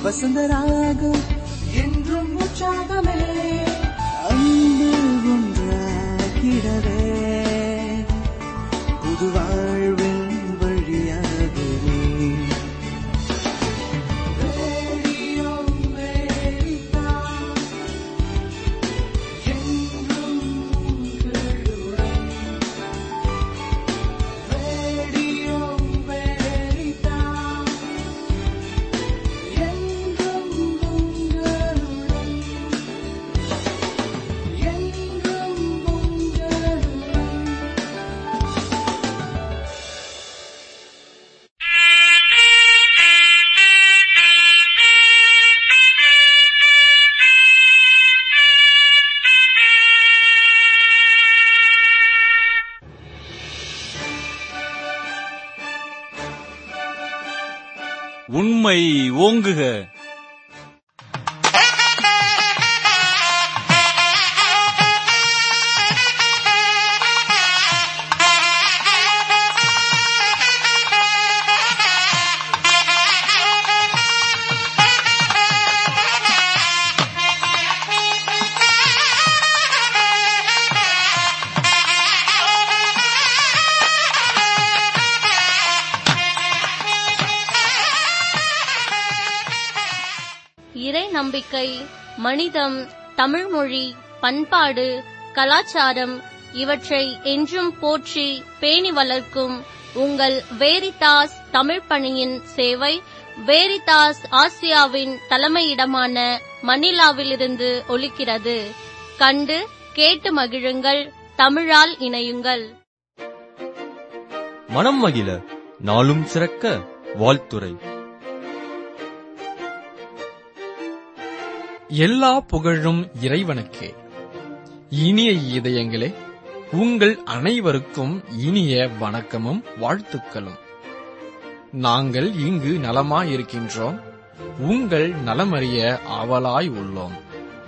வசந்தராகம் என்றும் உற்சாகமே அன்பு ஒன்றாகிடவே புது வாழ்வின் வழியாகவே ரேடியோ அமெரிக்கா என்றும் உங்களுடன். ரேடியோ அமெரிக்கா என்றும் உங்களுடன். என்றும் உங்களுடன். உண்மை ஓங்குக. இறை நம்பிக்கை, மனிதம், தமிழ்மொழி, பண்பாடு, கலாச்சாரம் இவற்றை என்றும் போற்றி பேணி வளர்க்கும் உங்கள் வேரிதாஸ் தமிழ் பணியின் சேவை வேரிதாஸ் ஆசியாவின் தலைமையிடமான மணிலாவிலிருந்து ஒலிக்கிறது. கண்டு கேட்டு மகிழுங்கள். தமிழால் இணையுங்கள். மனம் மகிழ நாளும் சிறக்க வாழ்த்துரை. எல்லா புகழும் இறைவனுக்கே. இனிய இதயங்களே, உங்கள் அனைவருக்கும் இனிய வணக்கமும் வாழ்த்துக்களும். நாங்கள் இங்கு நலமாயிருக்கின்றோம். உங்கள் நலமறிய ஆவலாய் உள்ளோம்.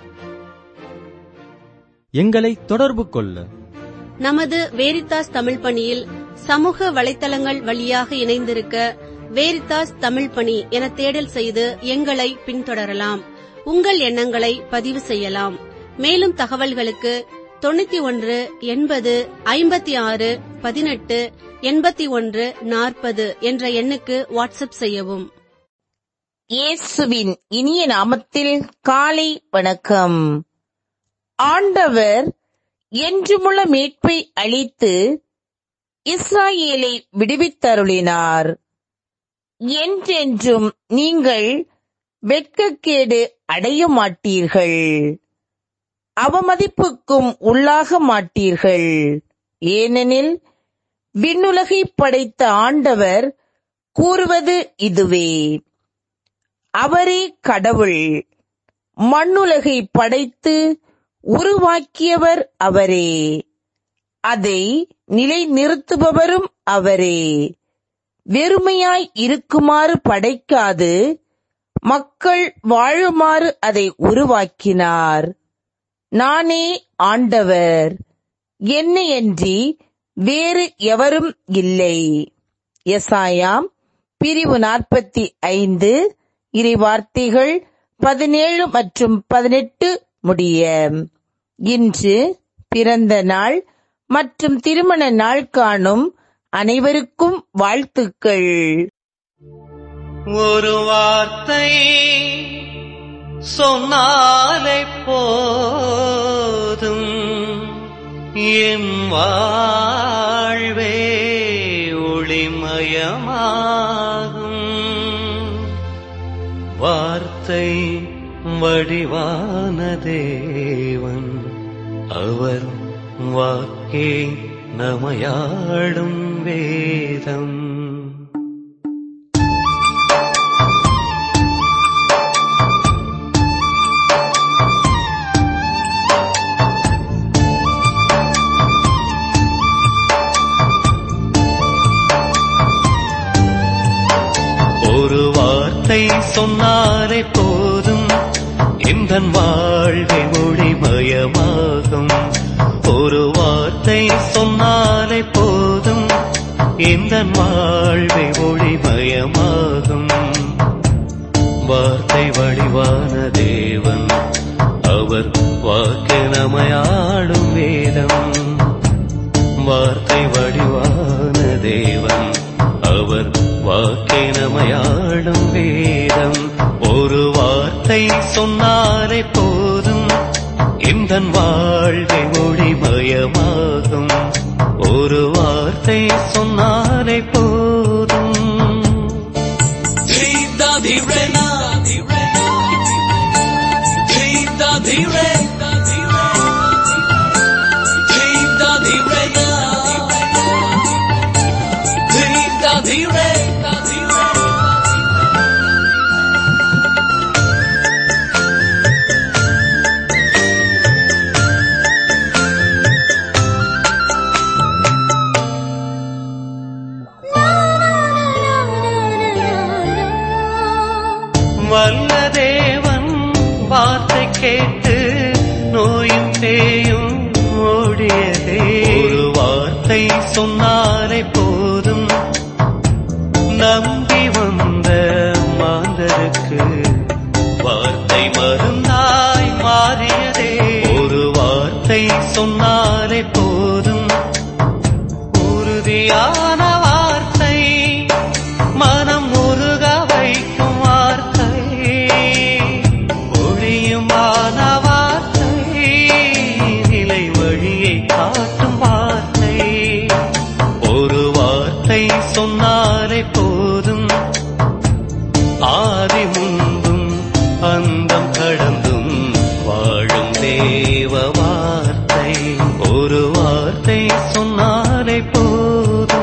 எங்களை தொடர்பு கொள்ள நமது வேரிதாஸ் தமிழ் பணியில் சமூக வலைத்தளங்கள் வழியாக இணைந்திருக்க வேரிதாஸ் தமிழ் பணி என தேடல் செய்து எங்களை பின்தொடரலாம். உங்கள் எண்ணங்களை பதிவு செய்யலாம். மேலும் தகவல்களுக்கு 91 80 56 18 81 40 என்ற எண்ணுக்கு வாட்ஸ்அப் செய்யவும். இயேசுவின் இனிய நாமத்தில் காலை வணக்கம். ஆண்டவர் என்றுமுள்ள மீட்பை அளித்து இஸ்ராயேலை விடுவித்தருளினார். என்றென்றும் நீங்கள் வெட்கக்கேடு அடைய மாட்டீர்கள், அவமதிப்புக்கும் உள்ளாக மாட்டீர்கள். ஏனெனில் விண்ணுலகை படைத்த ஆண்டவர் கூறுவது இதுவே: அவரே கடவுள், மண்ணுலகை படைத்து உருவாக்கியவர் அவரே, அதை நிலைநிறுத்துபவரும் அவரே. வெறுமையாய் இருக்குமாறு படைக்காது மக்கள் வாழுமாறு அதை உருவாக்கினார். நானே ஆண்டவர், என்னையன்றி வேறு எவரும் இல்லை. எசாயாம் பிரிவு 45 இறைவார்த்தைகள் 17 மற்றும் 18 முடிய. இன்று பிறந்த நாள் மற்றும் திருமண நாள் காணும் அனைவருக்கும் வாழ்த்துக்கள். ஒரு வார்த்தை சொன்னாலே போதும், என் வாழ்வே ஒளிமயமாகும். வார்த்தை வடிவான தேவன், அவர் வாக்கே நமையாடும் வேதம். ஒரு வார்த்தை சொன்னாலே போதும், எந்தன் வாழ்வை ஒளிமயமாகும். ஒரு வார்த்தை சொன்னாலே போதும், எந்தன் வாழ்வை ஒளிமயமாகும். வார்த்தை தேவன், அவர் வாக்கெனமையாடும் வேதம். வார்த்தை வடிவான தேவன், அவர் வாக்கெனமையாடும் வேதம். ஒரு வார்த்தை சொன்னாலே போதும், எந்தன் வாழ்வை ஒளிமயமாகும். ஒரு வார்த்தை சொன்னாலே போதும். வல்ல தேவன் வார்த்தை கேட்டு நோயும் பேயும் ஓடியதே. ஒரு வார்த்தை சொன்னாலே போதும், நம்பி வந்த மாந்தருக்கு வார்த்தை மருந்தாய் மாறியதே. ஒரு வார்த்தை சொன்னாலே போதும், உறுதியான வார்த்தை, மனம் உருக வைக்கும் வார்த்தை, ஒளியுமான வார்த்தை, நிலை வழியை காட்டும் வார்த்தை. ஒரு வார்த்தை சொன்னாலே போதும், ஆதி முன்பும் அந்தம் கடந்தும் வாழும் தேவ வார்த்தை. ஒரு வார்த்தை சொன்னாலே போதும்.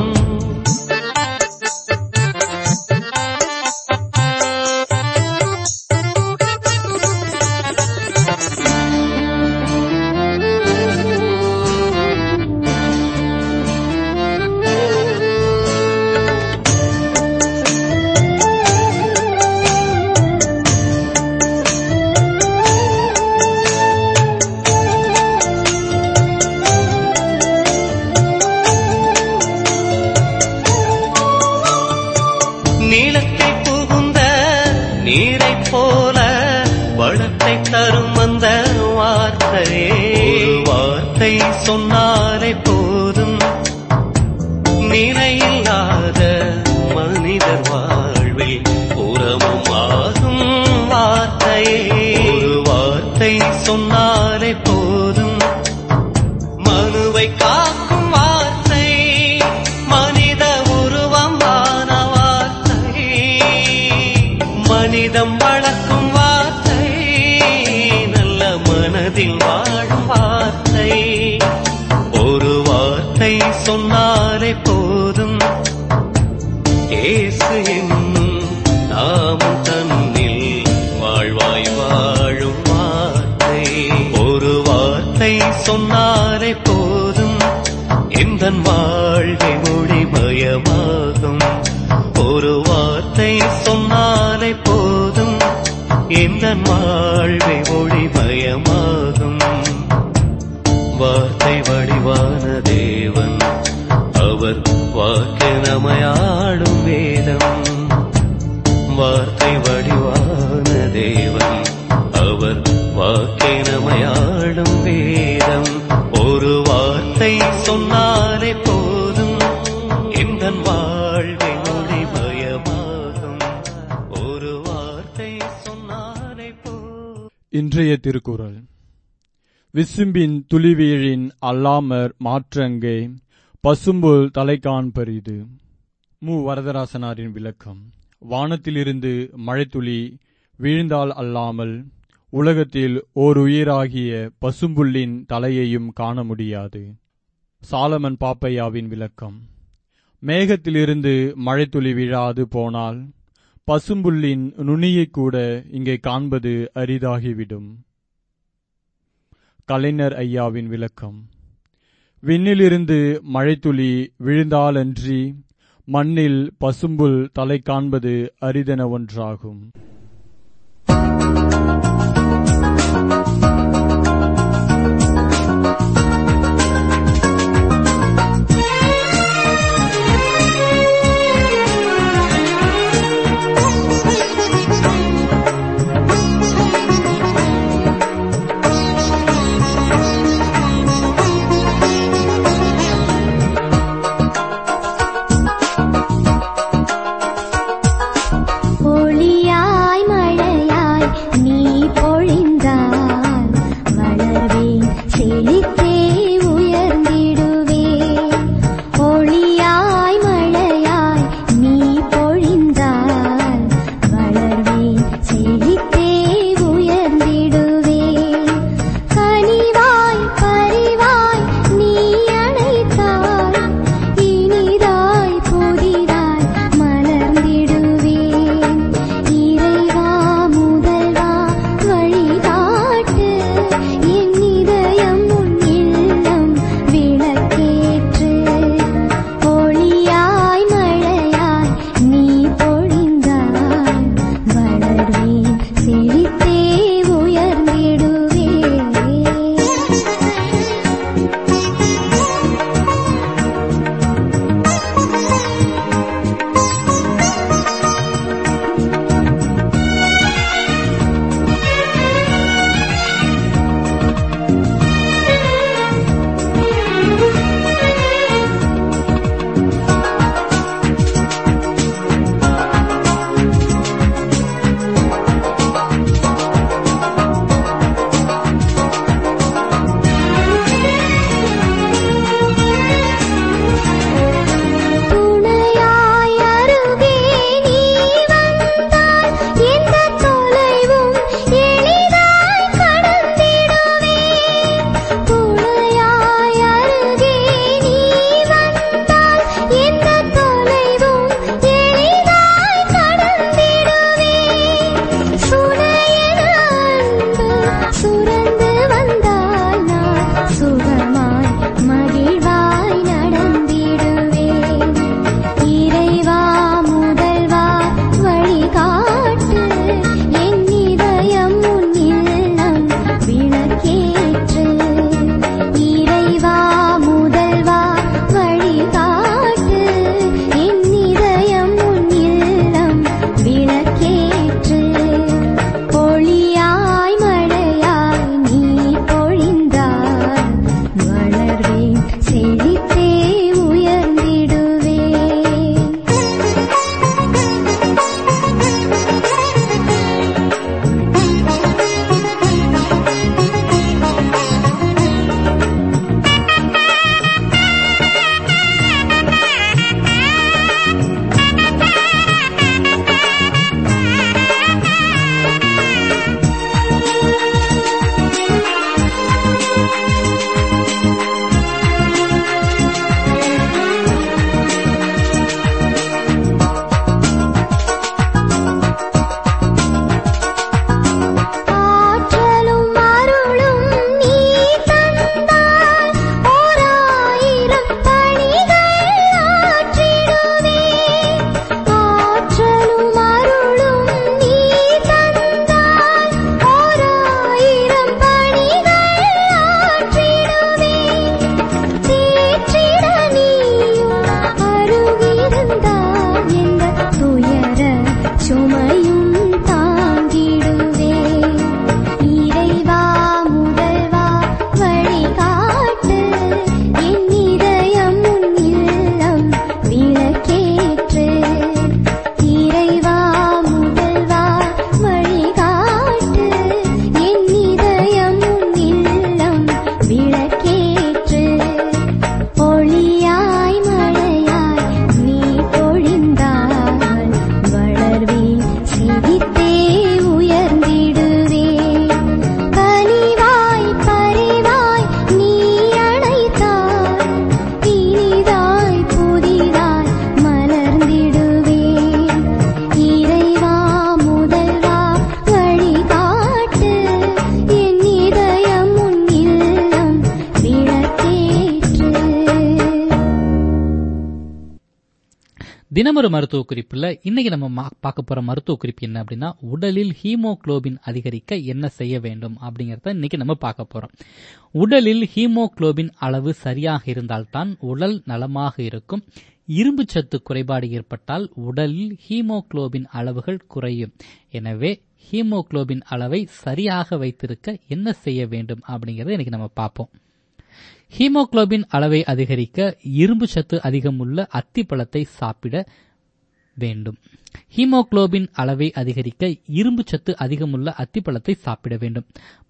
நீளத்தை புகுந்த நீரைப் போல வளத்தை தரும் அந்த வார்த்தையே. ஒரு வார்த்தை சொன்னாலே போதும், நிலையில்லாத மனிதர் வாழ்வில் உரமும் ஆகும் வார்த்தையே. ஒரு வார்த்தை சொன்னாலே போதும், மனுவை காக்கும் வார்த்தை, மனித உருவமான வார்த்தை, மனிதம் வளர்க்கும் வார்த்தை, நல்ல மனதில் வாழும் வார்த்தை. ஒரு வார்த்தை சொன்னாலே போதும், இயேசு என்னும் நாமம் தன்னில் வாழ்வாய் வாழும் வார்த்தை. ஒரு வார்த்தை சொன்னாலே போதும், எந்தன் வாழ்வை ஒளிமயமாகும். ஒரு வார்த்தை சொன்னாலே போதும், எந்தன் வாழ்வை ஒளிமயமாகும். வார்த்தை வடிவான தேவன், அவர் வாக்கெனமையாடும் வேதம். வார்த்தை வடிவான தேவன், அவர் வாக்கெனமையாடும் வேதம். ஒரு வார்த்தை சொன்னாலே போதும், எந்தன் வாழ்வை ஒளிமயமாகும். ஒரு வார்த்தை சொன்னாலே போதும். இன்றைய திருக்குறள். விசும்பின் துளிவீழின் அல்லாமற் மாற்றங்கே பசும்புல் தலைக்கான் பரிது. மு. வரதராசனாரின் விளக்கம். வானத்திலிருந்து மழைத்துளி வீழ்ந்தால் அல்லாமல் உலகத்தில் ஓர் உயிராகிய பசும்புல்லின் தலையையும் காண முடியாது. சாலமன் பாப்பையாவின் விளக்கம். மேகத்திலிருந்து மழைத்துளி விழாது போனால் பசும்புல்லின் நுனியைக் கூட இங்கே காண்பது அரிதாகிவிடும். கலைஞர் ஐயாவின் விளக்கம். விண்ணிலிருந்து மழைத்துளி விழுந்தாலன்றி மண்ணில் பசும்புல் தலை காண்பது அரிதென ஒன்றாகும். தினமொரு மருத்துவ குறிப்புல இன்னைக்கு நம்ம பார்க்க போற மருத்துவ குறிப்பு என்ன அப்படின்னா, உடலில் ஹீமோகுளோபின் அதிகரிக்க என்ன செய்ய வேண்டும் அப்படிங்கறத இன்னைக்கு நம்ம பார்க்க போறோம். உடலில் ஹீமோகுளோபின் அளவு சரியாக இருந்தால்தான் உடல் நலமாக இருக்கும். இரும்பு சத்து குறைபாடு ஏற்பட்டால் உடலில் ஹீமோகுளோபின் அளவுகள் குறையும். எனவே ஹீமோகுளோபின் அளவை சரியாக வைத்திருக்க என்ன செய்ய வேண்டும் அப்படிங்கறத இன்னைக்கு நம்ம பார்ப்போம். ஹீமோகுளோபின் அளவை அதிகரிக்க இரும்பு சத்து அதிகமுள்ள அத்திப்பழத்தை சாப்பிட வேண்டும். ஹீமோகுளோபின் அளவை அதிகரிக்க இரும்பு சத்து அதிகமுள்ள அத்திப்பழத்தை சாப்பிட வேண்டும்.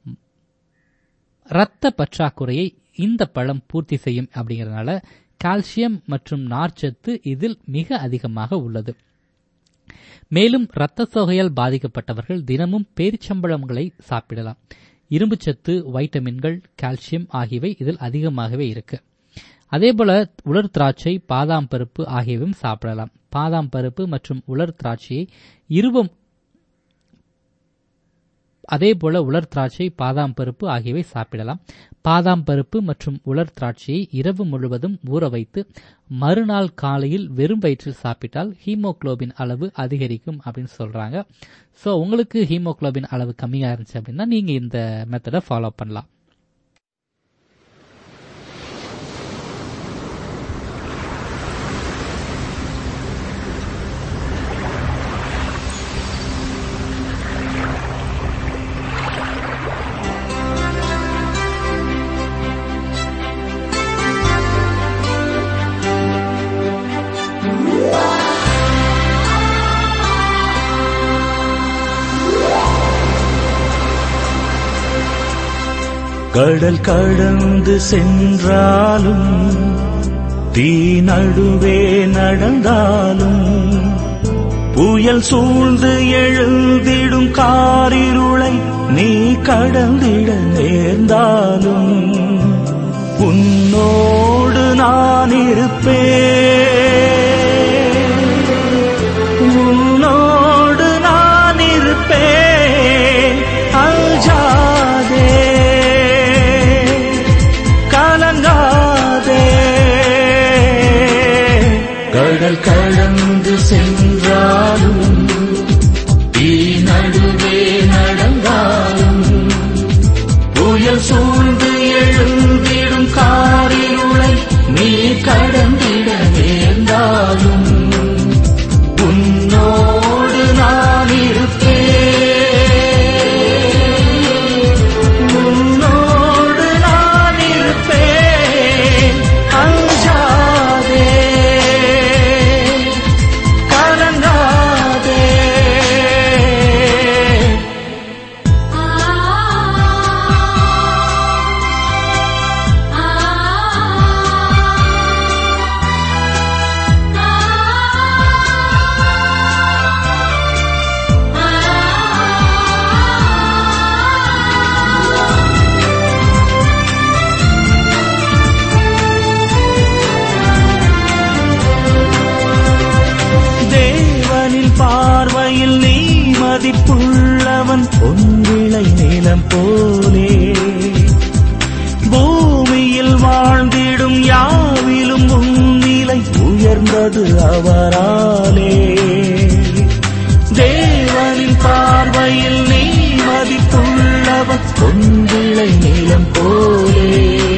இரத்த பற்றாக்குறையை இந்த பழம் பூர்த்தி செய்யும் அப்படிங்கறதுனால கால்சியம் மற்றும் நார்ச்சத்து இதில் மிக அதிகமாக உள்ளது. மேலும் இரத்த சோகையால் பாதிக்கப்பட்டவர்கள் தினமும் பேரிச்சம்பழங்களை சாப்பிடலாம். இரும்பு சத்து, வைட்டமின்கள், கால்சியம் ஆகியவை இதில் அதிகமாகவே இருக்கு. அதேபோல உலர் திராட்சை, பாதாம் பருப்பு ஆகியவையும் சாப்பிடலாம். பாதாம் பருப்பு மற்றும் உலர் திராட்சையை சாப்பிடலாம். பாதாம் பருப்பு மற்றும் உலர் திராட்சையை இரவு முழுவதும் ஊற வைத்து மறுநாள் காலையில் வெறும் வயிற்றில் சாப்பிட்டால் ஹீமோகுளோபின் அளவு அதிகரிக்கும் அப்படின்னு சொல்றாங்க. சோ உங்களுக்கு ஹீமோகுளோபின் அளவு கம்மியா இருந்துச்சு அப்படின்னா நீங்க இந்த மெத்தடை ஃபாலோ பண்ணலாம். கடல் கடந்து சென்றாலும் தீ நடுவே நடந்தாலும் புயல் சூழ்ந்து எழுந்திடும் காரிருளை நீ கடந்திட நேர்ந்தாலும் உன்னோடு நான் இருப்பேன், உன்னோடு நான் இருப்பேன். அஞ்சாதே, கடல் கடந்து சென்றாலும் தீ நடுவே நடந்தாலும் புயல் சூழ்ந்து எழுந்திடும் காரிருளை நீ கடந்திட நேர்ந்தாலும் உன்னோடு நான் இருப்பேன், உன்னோடு நான் இருப்பேன். அஞ்சாதே, பார்வையில் நீ மதிப்புள்ளவன் பொன்விளை நிலம் போலே. பூமியில் வாழ்ந்திடும் யாவிலும் உன்னிலை உயர்ந்தது அவராலே. தேவனின் பார்வையில் நீ மதிப்புள்ளவன் பொன்விளை நிலம் போலே.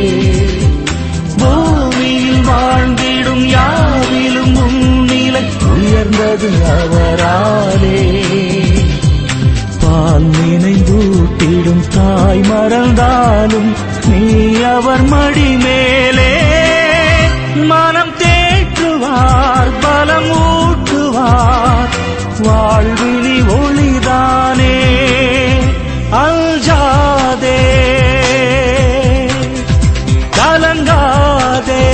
பூமியில் வாழ்ந்திடும் யாவிலும் உன்னிலை உயர்ந்தது அவராலே. பால் நினைந்தூட்டிடும் தாய் மறந்தாலும் நீ அவர் மடி மேலே. மனம் தேற்றுவார், பலம் ஊட்டுவார், வாழ்வினி ஒளிதானே. அஞ்சாதே, கலங்காதே,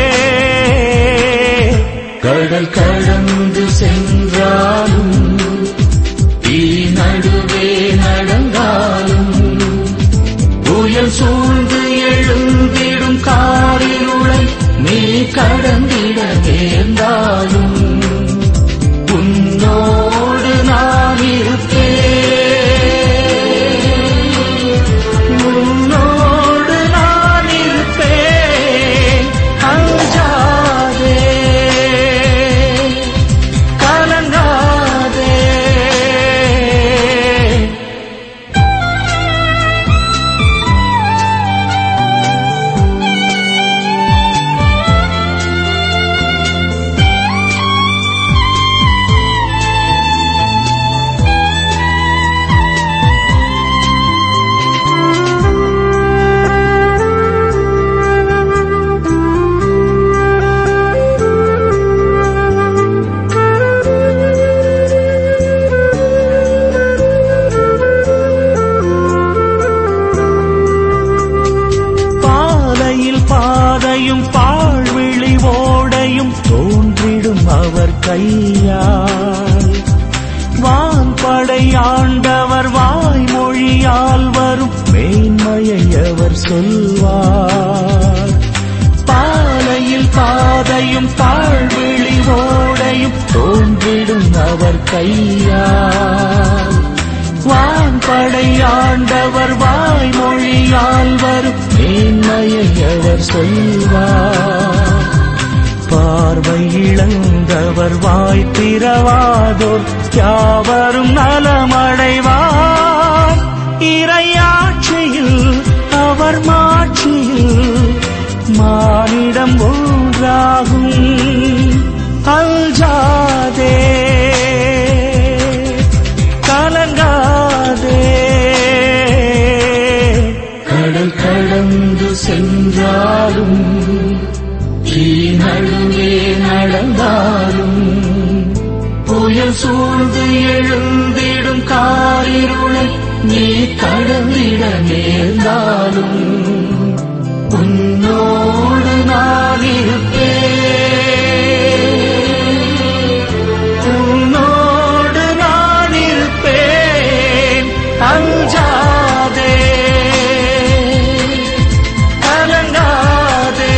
கடல் கடந்து சென்றாலும் தீ நடுவே நடந்தாலும் புயல் சூழ்ந்து எழுந்திடும் காரிருளை நீ கடந்திட நேர்ந்தாலும் உன்னோடு நான் இருப்பேன், உன்னோடு நான் இருப்பேன். அஞ்சாதே, மேன்மையை அவர் சொல்வார். பாலையில் பாதையும் பாழ்விழி ஓடையும் தோன்றிடும் அவர் கையால். வான்படை ஆண்டவர் வாய்மொழியால் வரும் மேன்மையை அவர் சொல்வார். பார்வை இழந்தவர் வாய் திறவாதோர் யாவரும் நலமடைவார். இறையாட்சியில் அவர் மாட்சியில் மானிடம் ஒன்றாகும். அல்ஜாதே கலங்காதே, கடல் கடந்து சென்றாலும் தீ நடுவே நடந்தாலும் புயல் சூழ்ந்து எழுந்திடும் காரிருளை நீ கடந்திட நேர்ந்தாலும் உன்னோடு நான் இருப்பேன், உன்னோடு நான் இருப்பேன். அஞ்சாதே கலங்காதே.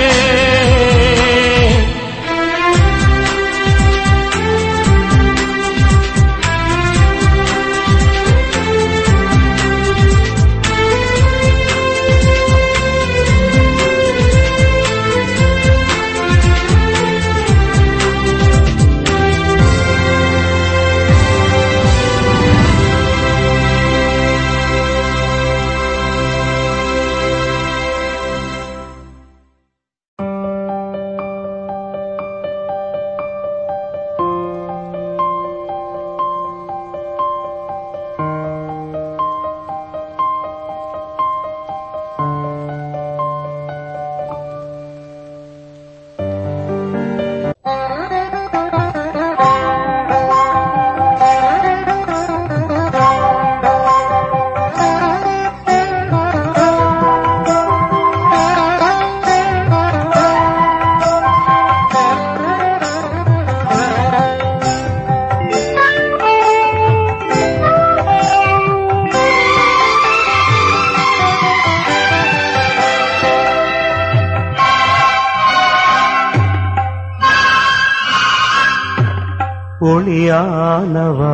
ஒளியானவா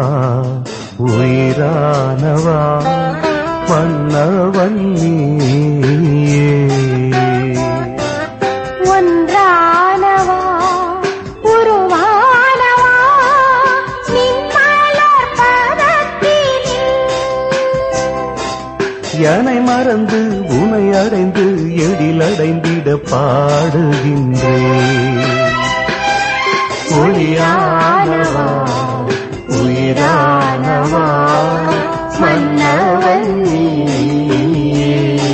உயிரானவா மன்னவன் நீயே. ஒன்றானவா உருவானவா நின் மலர் பதத்தில். யானை மறந்து உனை அடைந்து எழிலடைந்திட பாடுகின்றேன். ஒளியானவா உயிரானவா மன்னவன் நீயே.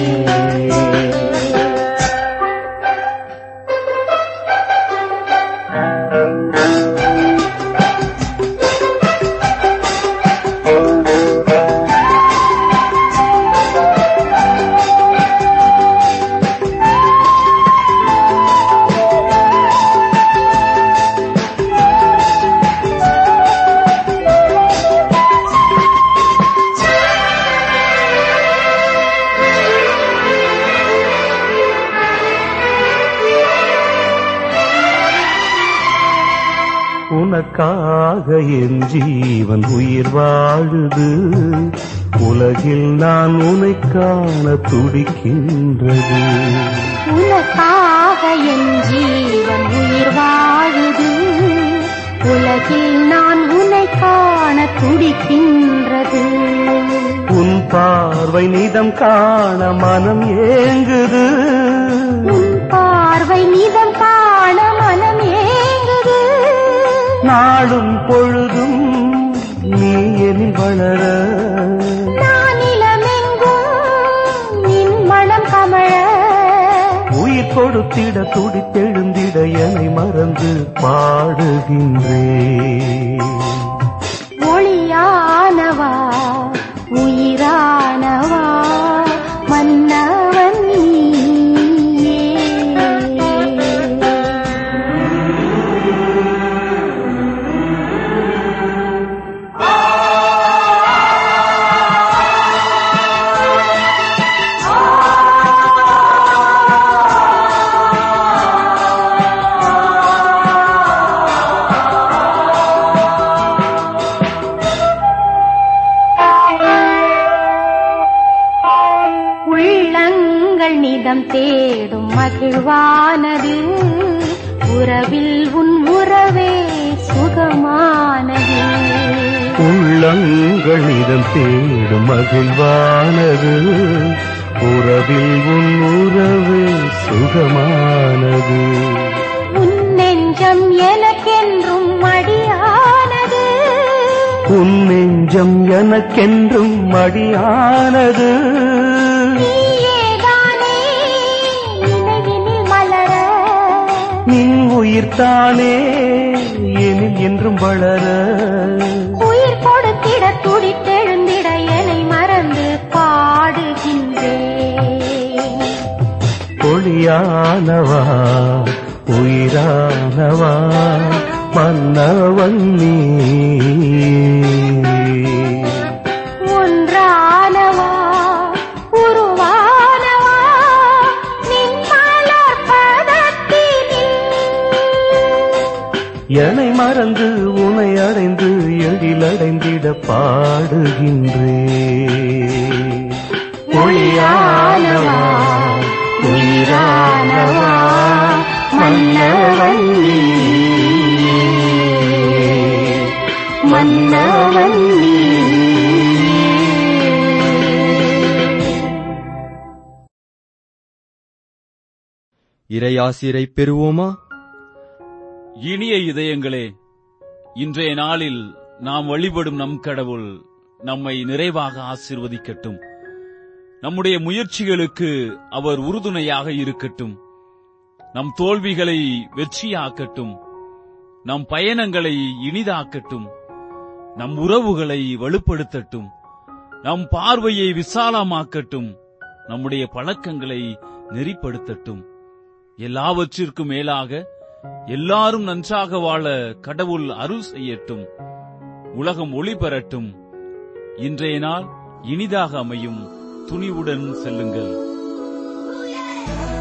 உனக்காக என் ஜீவன் உயிர் வாழுது. உலகில் நான் உன்னை காண துடிக்கின்றது. உனக்காக என் ஜீவன் உயிர் வாழுது. உலகில் நான் உன்னை காண துடிக்கின்றது. உன் பார்வை நிதம் காண மனம் ஏங்குது. உன் பார்வை நிதம் காண மனம் ஏங்குது. நாளும் பொழுதும் நீ எனில் வளர நான் இளமெங்கும் நின் மனம் கமழ. உயிர் கொடுத்திட துடித்தெழுந்திட என்னை மறந்து பாடுகின்றேன். ஒளியானவா உயிரானவா மன்னவன் நீயே. உள்ளங்கள் நிதம் தேடும் மகிழ்வானது, உறவில் உன் உறவே சுகமானது. உள்ளங்கள் நிதம் தேடும் மகிழ்வானது, உறவில் உன் உறவே சுகமானது. உன் நெஞ்சம் எனக்கென்றும் மடியானது, உன் நெஞ்சம் எனக்கென்றும் மடியானது. நீயேதானே நினைவினில் மலர, நின் உயிர்தானே எனில் என்றும் வளர. உயிர் கொடுத்திட துடித்தெழுந்திட என்னை மறந்து பாடுகின்றேன். ஒளியானவா உயிரானவா மன்னவன் நீ, ஒன்றானவா உருவானவா நின் மலர் பதத்தினில். என்னை மறந்து உனை அடைந்து எழிலடைந்திட பாடுகின்றேன். ஒளியானவா உயிரானவா மன்னவன் நீ, மன்னவன் நீ. இறையாசிரை பெறுவோமா? இனிய இதயங்களே, இன்றைய நாளில் நாம் வழிபடும் நம் கடவுள் நம்மை நிறைவாக ஆசீர்வதிக்கட்டும். நம்முடைய முயற்சிகளுக்கு அவர் உறுதுணையாக இருக்கட்டும். நம் தோல்விகளை வெற்றியாக்கட்டும். நம் பயணங்களை இனிதாக்கட்டும். நம் உறவுகளை வலுப்படுத்தட்டும். நம் பார்வையை விசாலமாக்கட்டும். நம்முடைய பழக்கங்களை நெறிப்படுத்தட்டும். எல்லாவற்றிற்கும் மேலாக எல்லாரும் நன்றாக வாழ கடவுள் அருள் செய்யட்டும். உலகம் ஒளி பெறட்டும். இன்றைய நாள் இனிதாக அமையும். துணிவுடன் செல்லுங்கள்.